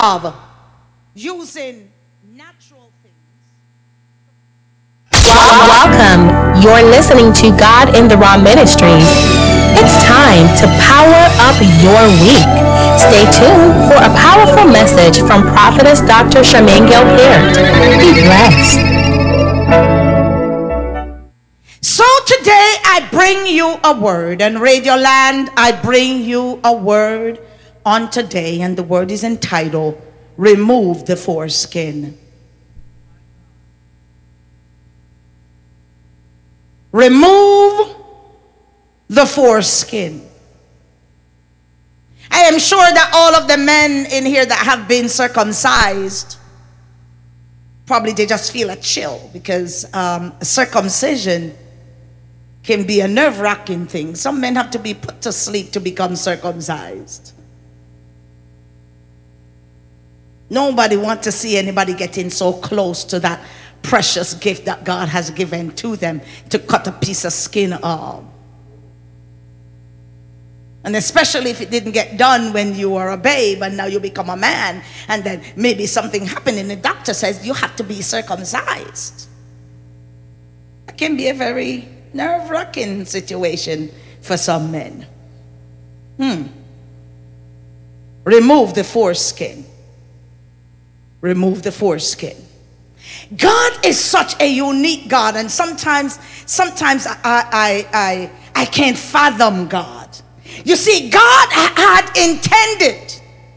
of using natural things. Welcome. You're listening to God in the Raw Ministries. It's time to power up your week. Stay tuned for a powerful message from Prophetess Dr. Charmaine Gilpert. Be blessed. So today I bring you a word, and Radio Land, I bring you a word on today, and the word is entitled, Remove the Foreskin. Remove the foreskin. I am sure that all of the men in here that have been circumcised, probably they just feel a chill, because circumcision can be a nerve-wracking thing. Some men have to be put to sleep to become circumcised. Nobody wants to see anybody getting so close to that precious gift that God has given to them, to cut a piece of skin off. And especially if it didn't get done when you were a babe and now you become a man, and then maybe something happened and the doctor says you have to be circumcised. That can be a very nerve-wracking situation for some men. Remove the foreskin. Remove the foreskin. God is such a unique God, and sometimes I can't fathom God. You see, God had intended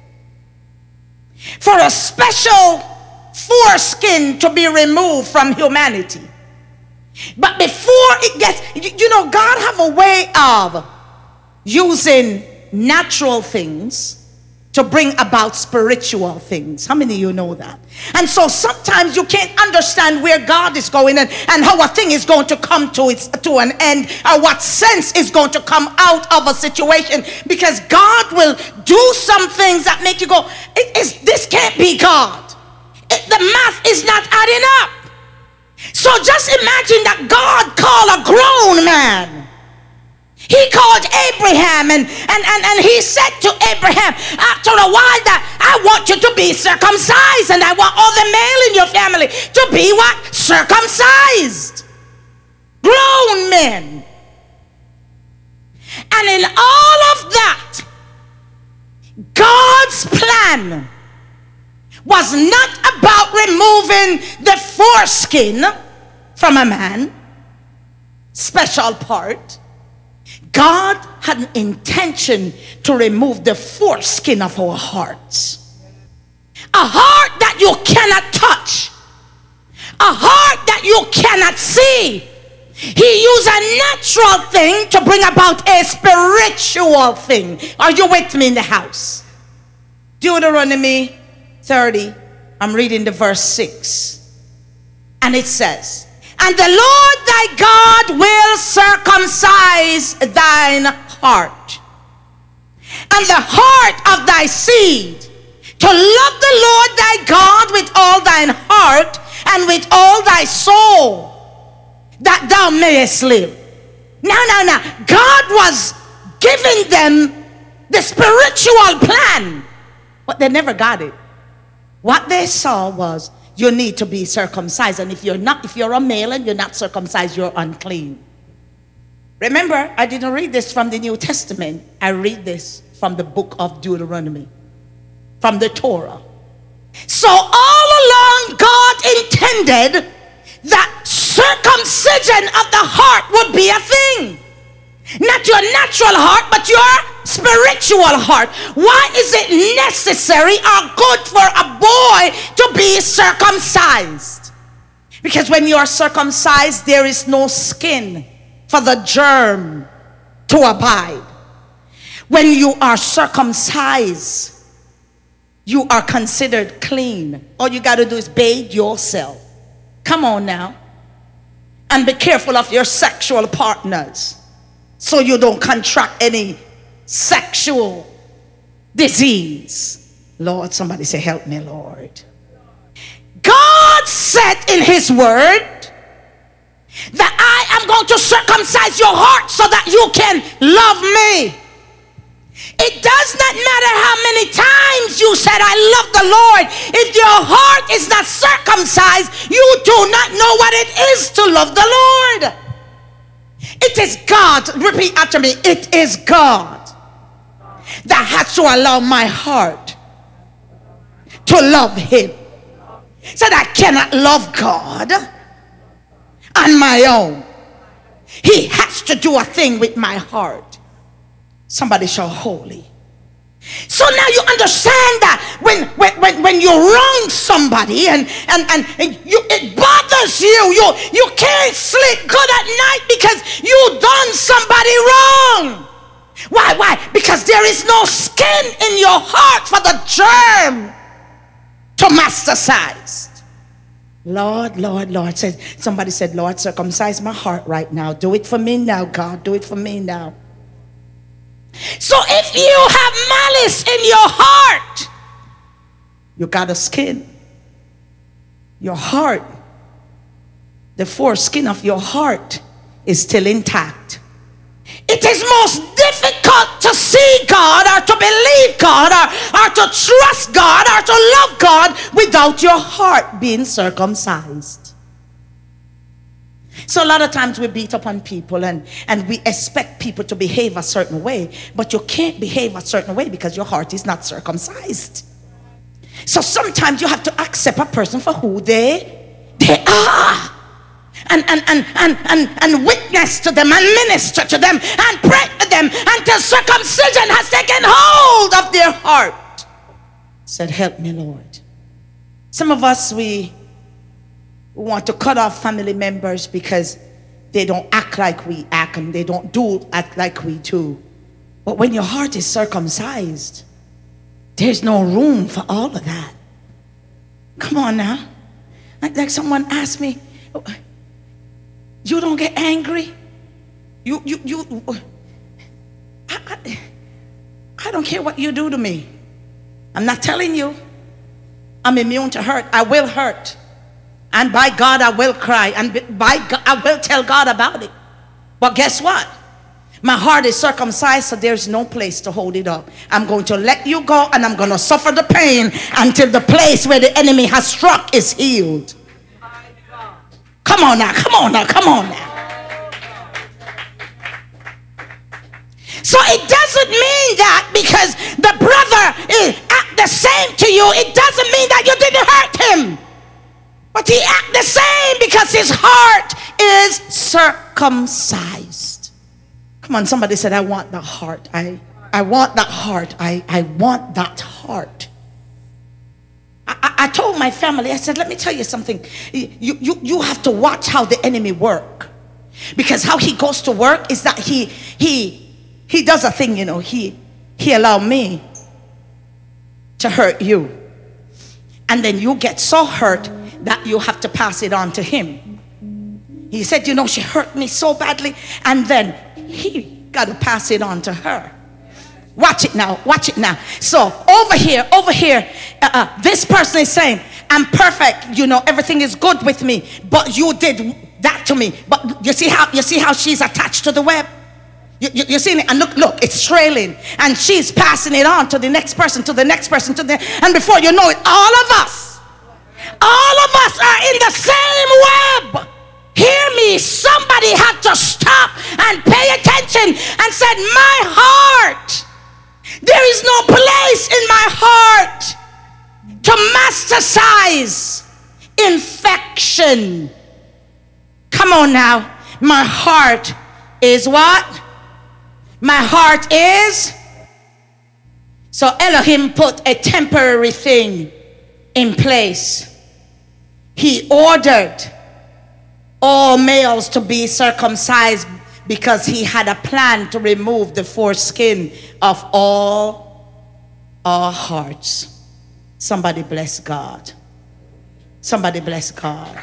for a special foreskin to be removed from humanity. But before it gets, God have a way of using natural things to bring about spiritual things. How many of you know that? And so sometimes you can't understand where God is going and how a thing is going to come to an end, or what sense is going to come out of a situation, because God will do some things that make you go, this can't be God. The math is not adding up. So just imagine that God called a grown man. He called Abraham and he said to Abraham after a while that I want you to be circumcised, and I want all the male in your family to be what? Circumcised. Grown men. And in all of that, God's plan was not about removing the foreskin from a man, special part. God had an intention to remove the foreskin of our hearts. A heart that you cannot touch. A heart that you cannot see. He used a natural thing to bring about a spiritual thing. Are you with me in the house? Deuteronomy 30, I'm reading the verse 6. And it says, and the Lord thy God will circumcise thine heart and the heart of thy seed, to love the Lord thy God with all thine heart and with all thy soul, that thou mayest live. Now, God was giving them the spiritual plan, but they never got it. What they saw was, you need to be circumcised, and if you're a male and you're not circumcised, you're unclean. Remember, I didn't read this from the New Testament. I read this from the book of Deuteronomy, from the Torah. So all along, God intended that circumcision of the heart would be a thing. Not your natural heart, but your spiritual heart. Why is it necessary or good for a boy to be circumcised? Because when you are circumcised, there is no skin for the germ to abide. When you are circumcised, you are considered clean. All you got to do is bathe yourself. Come on now. And be careful of your sexual partners, so you don't contract any sexual disease. Lord, somebody say, help me, Lord. God said in his word that I am going to circumcise your heart so that you can love me. It does not matter how many times you said, I love the Lord. If your heart is not circumcised, you do not know what it is to love the Lord. It is God. Repeat after me. It is God that has to allow my heart to love him. So that I cannot love God on my own. He has to do a thing with my heart. Somebody shout holy. So now you understand that when you wrong somebody and you, it bothers you, you can't sleep good at night because you done somebody wrong. Why? Because there is no skin in your heart for the germ to masticize. Lord says, somebody said, Lord, circumcise my heart right now. Do it for me now, God. Do it for me now. So if you have malice in your heart, you got a skin. Your heart, the foreskin of your heart is still intact. It is most difficult to see God or to believe God or to trust God or to love God without your heart being circumcised. So a lot of times we beat up on people and we expect people to behave a certain way, but you can't behave a certain way because your heart is not circumcised. So sometimes you have to accept a person for who they are. And witness to them and minister to them and pray for them until circumcision has taken hold of their heart. Said, help me, Lord. Some of us, we want to cut off family members because they don't act like we act and they don't do act like we do. But when your heart is circumcised, there's no room for all of that. Come on now. Like someone asked me, you don't get angry? I don't care what you do to me. I'm not telling you. I'm immune to hurt. I will hurt. And by God, I will cry. And by God, I will tell God about it. But guess what? My heart is circumcised, so there's no place to hold it up. I'm going to let you go, and I'm going to suffer the pain until the place where the enemy has struck is healed. Come on now, come on now, come on now. So it doesn't mean that because the brother is act the same to you, it doesn't mean that you didn't hurt him. But he act the same because his heart is circumcised. Come on, somebody said, I want that heart. I want that heart. I want that heart. I told my family, I said, let me tell you something. You have to watch how the enemy work. Because how he goes to work is that he does a thing, you know. He allowed me to hurt you. And then you get so hurt that you have to pass it on to him. He said, you know, she hurt me so badly. And then he got to pass it on to her. Watch it now, watch it now. So over here, this person is saying, I'm perfect, you know, everything is good with me, but you did that to me. But you see how she's attached to the web? You're seeing it, and look, it's trailing, and she's passing it on to the next person, to the next person, and before you know it, all of us are in the same web. Hear me, somebody had to stop and pay attention and said, my heart, there is no place in my heart to masticize infection. Come on now. My heart is what? My heart is. So Elohim put a temporary thing in place. He ordered all males to be circumcised because he had a plan to remove the foreskin of all our hearts. Somebody bless God. Somebody bless God.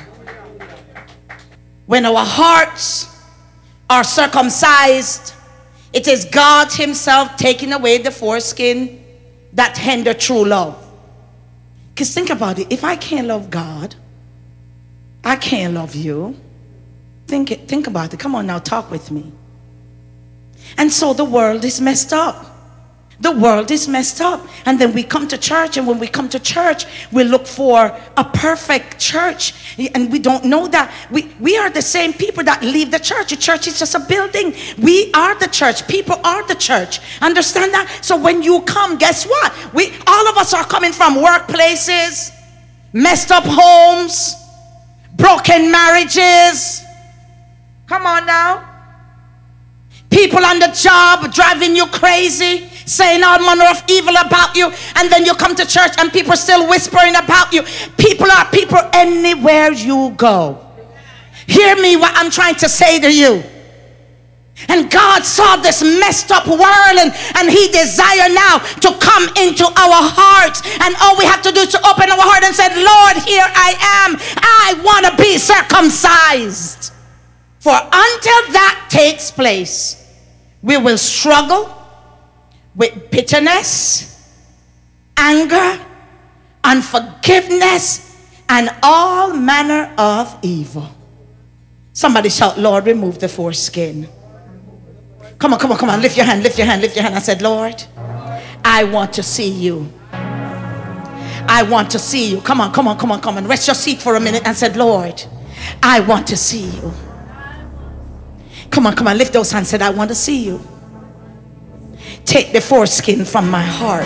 When our hearts are circumcised, it is God himself taking away the foreskin that hinder true love. Because think about it. If I can't love God, I can't love you. Think about it. Come on now, talk with me. And so the world is messed up. The world is messed up. And then we come to church, and when we come to church, we look for a perfect church. And we don't know that. We are the same people that leave the church. The church is just a building. We are the church. People are the church. Understand that? So when you come, guess what? All of us are coming from workplaces, messed up homes, broken marriages. Come on now. People on the job driving you crazy, saying all manner of evil about you, and then you come to church and people still whispering about you. People are people anywhere you go. Hear me what I'm trying to say to you. And God saw this messed up world, and he desires now to come into our hearts, and all we have to do is to open our heart and say, Lord, here I am. I want to be circumcised. For until that takes place, we will struggle with bitterness, anger, unforgiveness, and all manner of evil. Somebody shout, Lord, remove the foreskin. Come on, come on, come on. Lift your hand, lift your hand, lift your hand. I said, Lord, I want to see you. I want to see you. Come on, come on, come on, come on. Rest your seat for a minute and said, Lord, I want to see you. Come on, come on, lift those hands. Said, I want to see you. Take the foreskin from my heart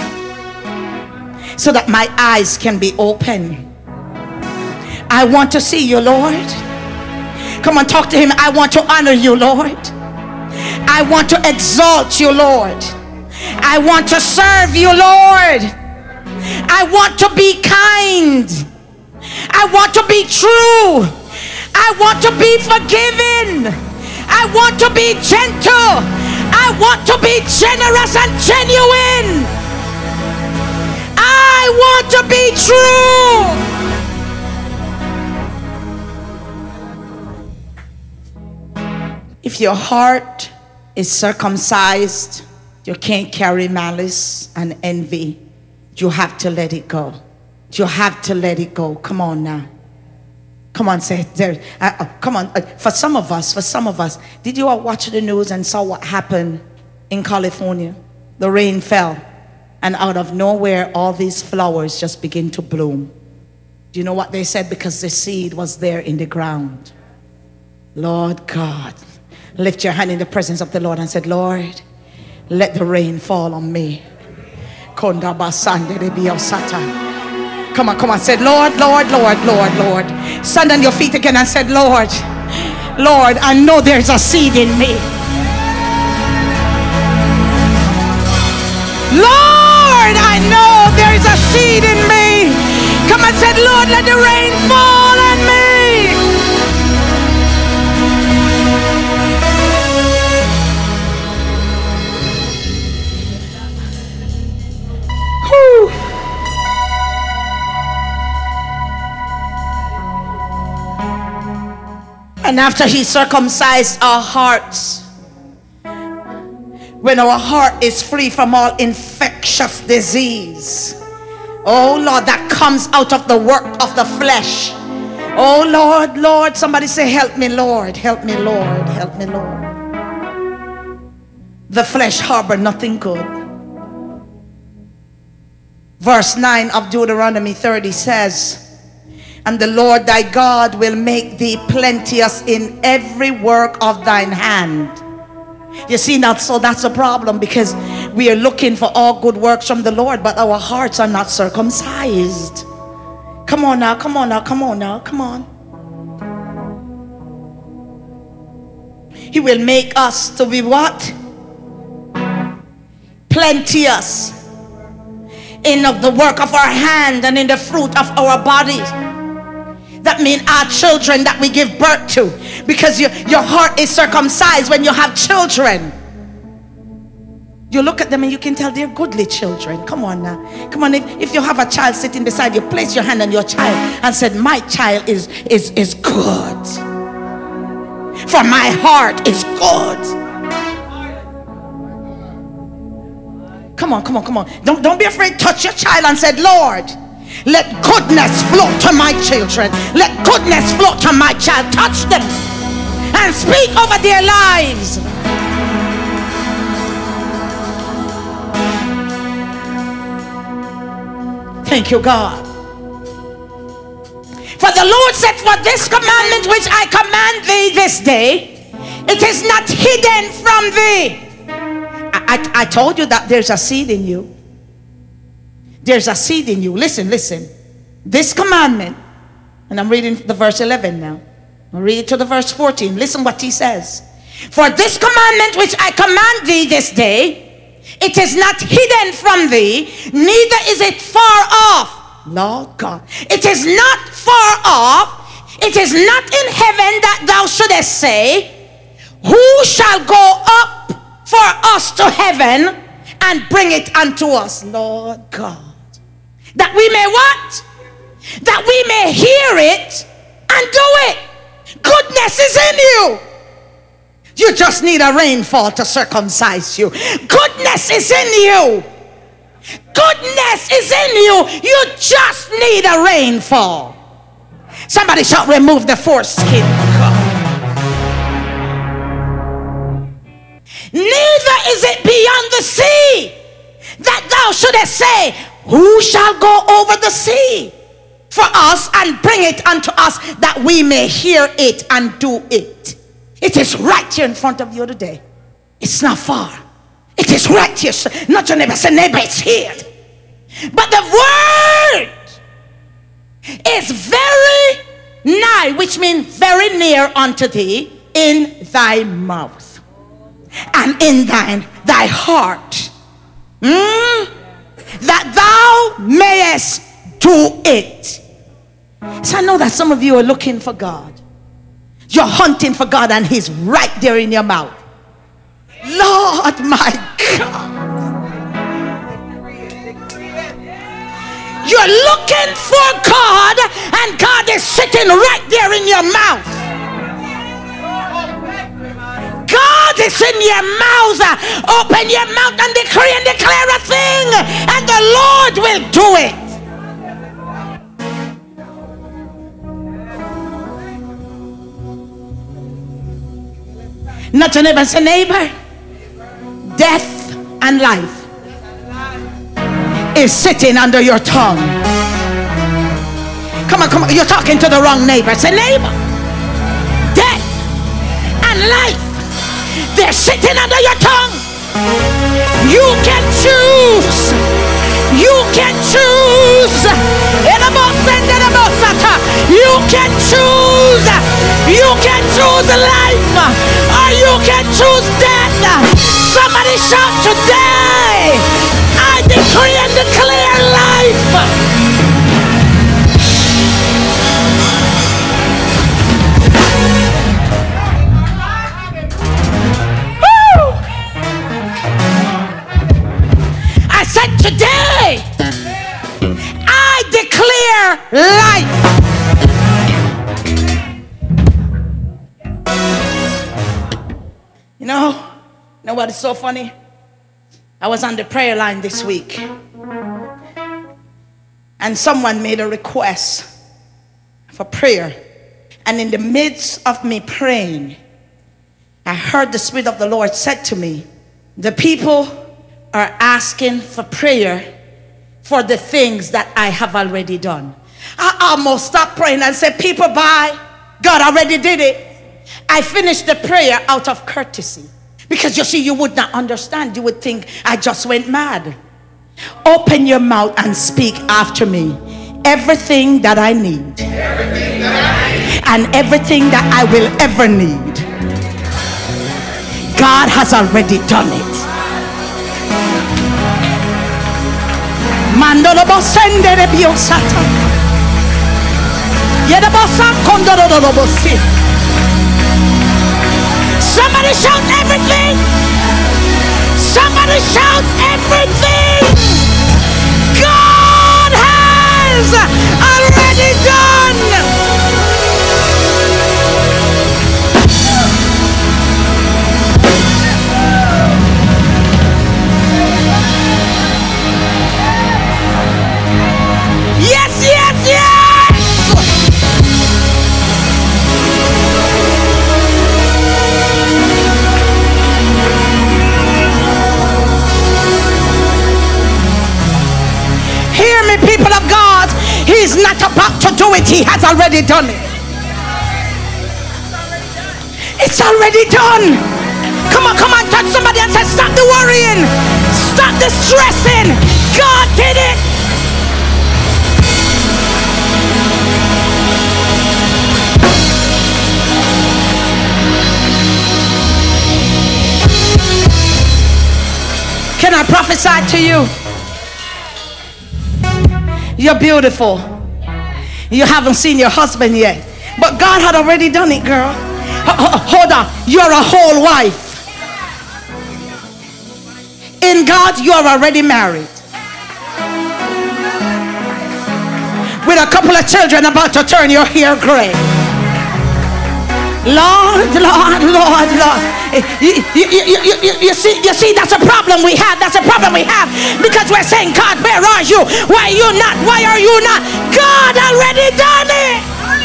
so that my eyes can be open. I want to see you, Lord. Come on, talk to him. I want to honor you, Lord. I want to exalt you, Lord. I want to serve you, Lord. I want to be kind. I want to be true. I want to be forgiving. I want to be gentle. I want to be generous and genuine. I want to be true. If your heart is circumcised, you can't carry malice and envy. You have to let it go. You have to let it go. Come on now. Come on, say it there. Come on. For some of us, did you all watch the news and saw what happened in California? The rain fell, and out of nowhere, all these flowers just begin to bloom. Do you know what they said? Because the seed was there in the ground. Lord God, lift your hand in the presence of the Lord and said, Lord, let the rain fall on me. Come on, come on. Said, Lord, Lord, Lord, Lord, Lord. Stand on your feet again and said, Lord, Lord, I know there's a seed in me. Lord, I know there's a seed in me. Come on, said, Lord, let the rain fall on me. Whew. And after he circumcised our hearts, when our heart is free from all infectious disease, oh Lord, that comes out of the work of the flesh. Oh Lord, Lord, somebody say, help me, Lord, help me, Lord, help me, Lord. The flesh harbor nothing good. Verse 9 of Deuteronomy 30 says, and the Lord thy God will make thee plenteous in every work of thine hand. You see now, so that's a problem, because we are looking for all good works from the Lord, but our hearts are not circumcised. Come on now, come on now, come on now, come on. He will make us to be what? Plenteous in the work of our hand and in the fruit of our bodies. That means our children that we give birth to, because your heart is circumcised when you have children. You look at them and you can tell they're goodly children. Come on now. Come on, if you have a child sitting beside you, place your hand on your child and said, my child is good. For my heart is good. Come on, come on, come on. Don't be afraid. Touch your child and said, Lord, let goodness flow to my children. Let goodness flow to my child. Touch them and speak over their lives. Thank you, God. For the Lord said, for this commandment which I command thee this day, it is not hidden from thee. I told you that there's a seed in you. There's a seed in you. Listen, listen. This commandment, and I'm reading the verse 11 now. I'll read it to the verse 14. Listen what he says. For this commandment which I command thee this day, it is not hidden from thee, neither is it far off. Lord God, it is not far off. It is not in heaven that thou shouldest say, who shall go up for us to heaven and bring it unto us, Lord God. That we may what? That we may hear it and do it. Goodness is in you. You just need a rainfall to circumcise you. Goodness is in you. Goodness is in you. You just need a rainfall. Somebody shout, remove the foreskin. Neither is it beyond the sea that thou shouldest say, who shall go over the sea for us and bring it unto us, that we may hear it and do it. It is right here in front of you today. It's not far. It is right here. Not your neighbor. Say, neighbor, it's here. But the word is very nigh, which means very near unto thee, in thy mouth and in thy heart, that thou mayest do it. So I know that some of you are looking for God. You're hunting for God, and he's right there in your mouth. Lord, my God. You're looking for God, and God is sitting right there in your mouth. God is in your mouth. Open your mouth and decree and declare a thing, and the Lord will do it. Not your neighbor, say, neighbor, death and life is sitting under your tongue. Come on, come on. You're talking to the wrong neighbor. Say, neighbor, death and life, they're sitting under your tongue. You can choose. You can choose. You can choose. You can choose life, or you can choose death. Somebody shout today, I decree and declare life. Today, I declare life. You know what is so funny? I was on the prayer line this week, and someone made a request for prayer. And in the midst of me praying, I heard the Spirit of the Lord said to me, the people are asking for prayer for the things that I have already done. I almost stopped praying and said, people, bye. God already did it. I finished the prayer out of courtesy, because you see, you would not understand. You would think I just went mad. Open your mouth and speak after me. Everything that I need, and everything that I will ever need, God has already done it. Mandolobo sendere biosata. Yedabosa kondolobo si. Somebody shout everything. Somebody shout everything. God has already done. Yes, yes, yes! He's not about to do it. He has already done it. It's already done. Come on, touch somebody and say, stop the worrying. Stop the stressing. God did it. Can I prophesy to you? You're beautiful. You haven't seen your husband yet, but God had already done it, girl. Hold on. You're a whole wife. In God, you are already married. With a couple of children about to turn your hair gray. Lord. You see, that's a problem we have. That's a problem we have. Because we're saying, God, where are you? Why are you not? Why are you not? God already done it.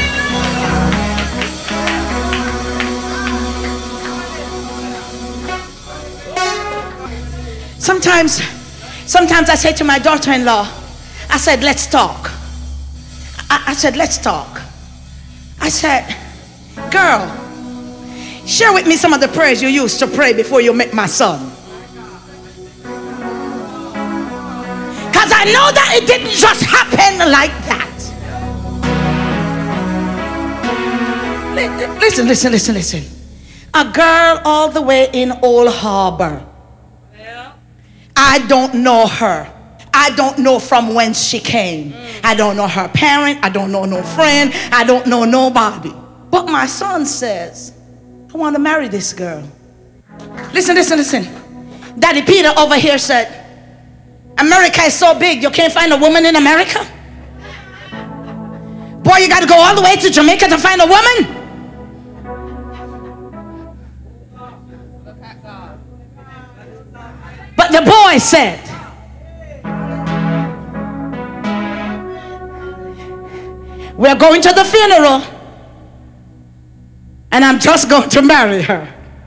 Sometimes I say to my daughter-in-law, I said, let's talk. I said, let's talk. I said, girl, share with me some of the prayers you used to pray before you met my son. Because I know that it didn't just happen like that. Listen. A girl all the way in Old Harbor. I don't know her. I don't know from whence she came. I don't know her parent. I don't know no friend. I don't know nobody. But my son says, I want to marry this girl. Listen. Daddy Peter over here said, America is so big, you can't find a woman in America? Boy, you got to go all the way to Jamaica to find a woman? But the boy said, we're going to the funeral and I'm just going to marry her.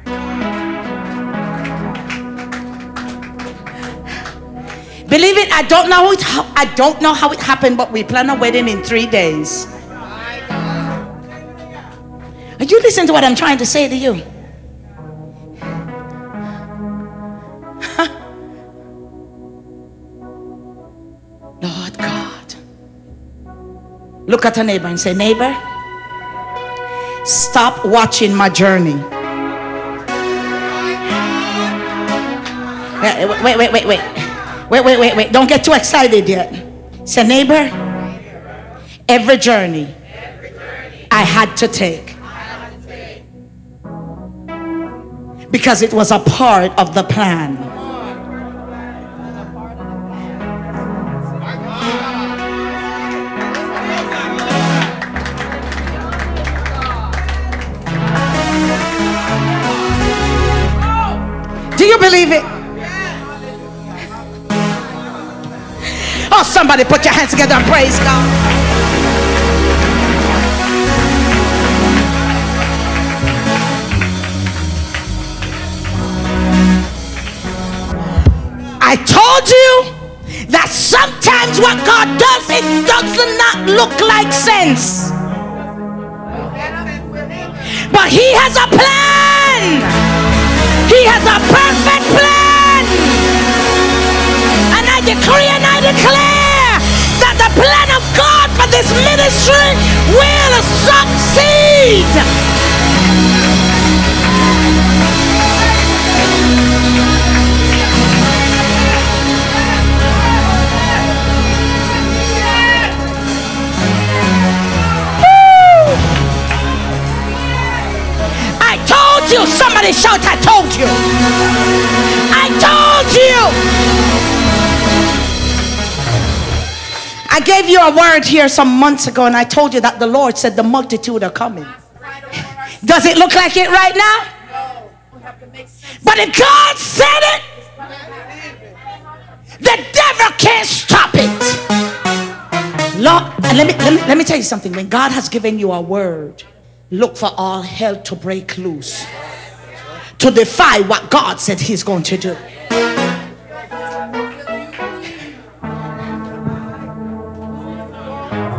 Believe it, I don't know how it happened, but we plan a wedding in 3 days. Are you listening to what I'm trying to say to you? Lord God. Look at a neighbor and say, neighbor, stop watching my journey. Wait. Don't get too excited yet. Say, neighbor, every journey I had to take because it was a part of the plan. Do you believe it? Oh, somebody put your hands together and praise God. I told you that sometimes what God does, it does not look like sense. But He has a plan. He has a perfect plan. And I decree and I declare that the plan of God for this ministry will succeed. I told you. Somebody shout, I told you. I told you. I gave you a word here some months ago, and I told you that the Lord said the multitude are coming. Does it look like it right now? But if God said it, the devil can't stop it. Lord, and let me tell you something. When God has given you a word, look for all hell to break loose, to defy what God said He's going to do.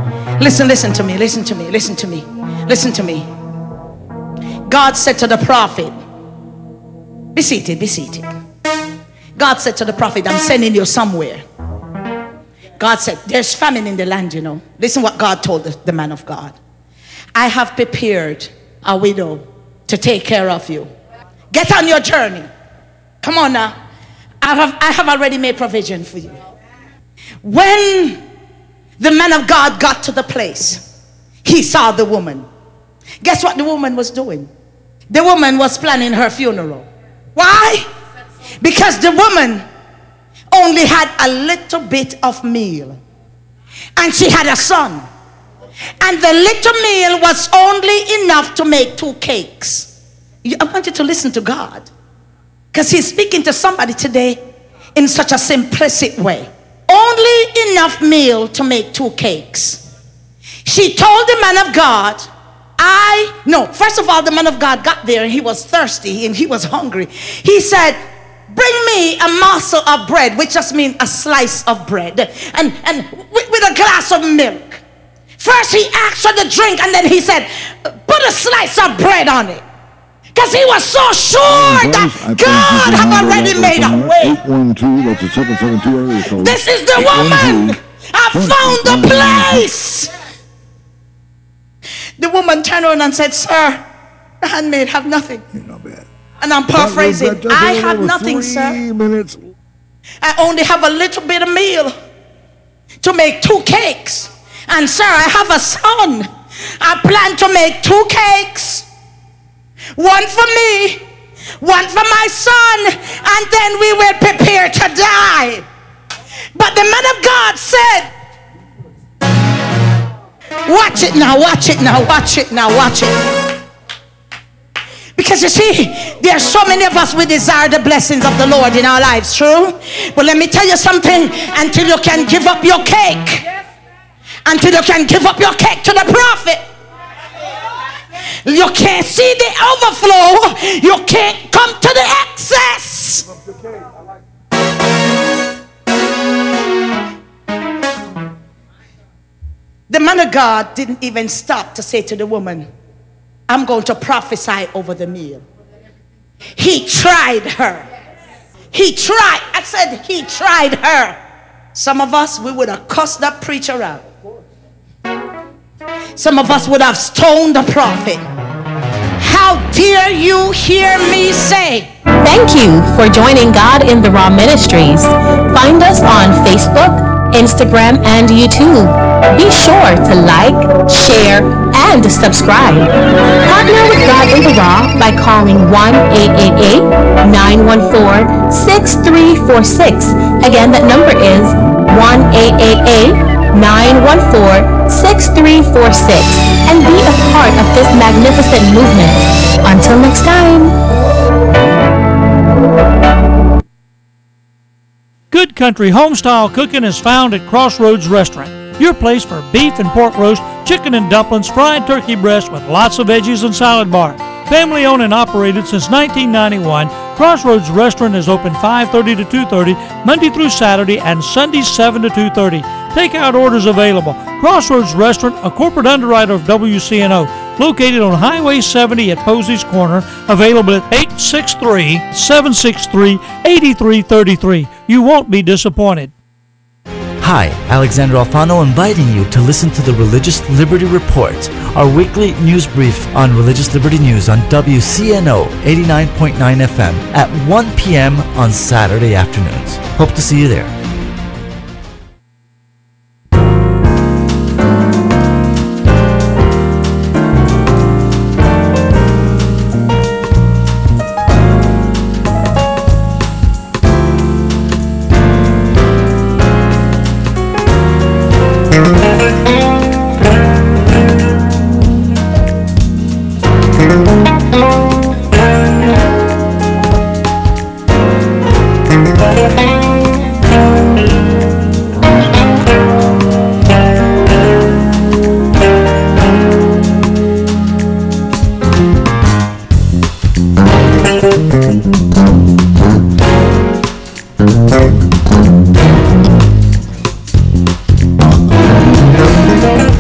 Listen to me, listen to me, listen to me, listen to me. God said to the prophet, be seated, be seated. God said to the prophet, I'm sending you somewhere. God said, there's famine in the land, you know. Listen what God told the man of God. I have prepared a widow to take care of you. Get on your journey. Come on now. I have already made provision for you. When the man of God got to the place, he saw the woman. Guess what the woman was doing? The woman was planning her funeral. Why? Because the woman only had a little bit of meal, and she had a son, and the little meal was only enough to make 2 cakes. I want you to listen to God, because he's speaking to somebody today in such a simplistic way. Only enough meal to make 2 cakes. She told the man of God, first of all, the man of God got there and he was thirsty and he was hungry. He said, bring me a morsel of bread, which just means a slice of bread, and with a glass of milk. First he asked for the drink, and then he said, put a slice of bread on it. Because he was so sure that God had already made a way. 812, that's a 772 area code. This is the woman. I found the place. The woman turned around and said, sir, the handmaid have nothing. Not bad. And I'm paraphrasing. I have nothing, sir. Minutes. I only have a little bit of meal to make 2 cakes. And sir, I have a son. I plan to make 2 cakes. One for me, one for my son, and then we will prepare to die. But the man of God said, watch it now, watch it now, watch it now, watch it. Because you see, there are so many of us, we desire the blessings of the Lord in our lives, true? But let me tell you something, until you can give up your cake, until you can give up your cake to the prophet, you can't see the overflow, you can't come to the excess. The man of God didn't even stop to say to the woman, I'm going to prophesy over the meal. He tried her. He tried. I said he tried her. Some of us, we would have cussed that preacher out. Some of us would have stoned the prophet. How dare you hear me say? Thank you for joining God in the Raw Ministries. Find us on Facebook, Instagram, and YouTube. Be sure to like, share, and subscribe. Partner with God in the Raw by calling 1-888-914-6346. Again, that number is 1-888-914-6346. And be a part of this magnificent movement. Until next time. Good Country Homestyle Cooking is found at Crossroads Restaurant, your place for beef and pork roast, chicken and dumplings, fried turkey breast with lots of veggies and salad bar. Family owned and operated since 1991, Crossroads Restaurant is open 5:30 to 2:30, Monday through Saturday, and Sundays 7 to 2:30. Takeout orders available. Crossroads Restaurant, a corporate underwriter of WCNO, located on Highway 70 at Posey's Corner, available at 863-763-8333. You won't be disappointed. Hi, Alexander Alfano inviting you to listen to the Religious Liberty Report, our weekly news brief on religious liberty news on WCNO 89.9 FM at 1 p.m. on Saturday afternoons. Hope to see you there.